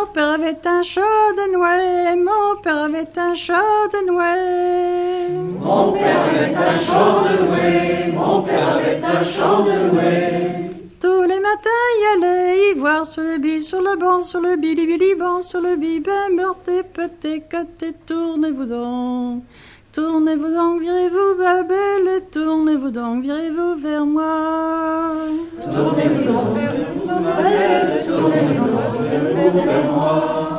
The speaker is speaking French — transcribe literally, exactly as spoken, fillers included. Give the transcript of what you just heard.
Mon père avait un chaudenois, mon père avait un chaudenois. Mon père avait un chaudenois, mon père avait un chaudenois. Tous les matins y allait y voir sur le bi, sur le banc, sur le bili-bili-ban, sur le bi, ben meurtez, petez, côté, tournez-vous donc. Tournez-vous donc, virez-vous, Babel, tournez-vous donc, virez-vous vers moi. Tournez-vous donc vers vous, Babel, tournez-vous donc vers moi.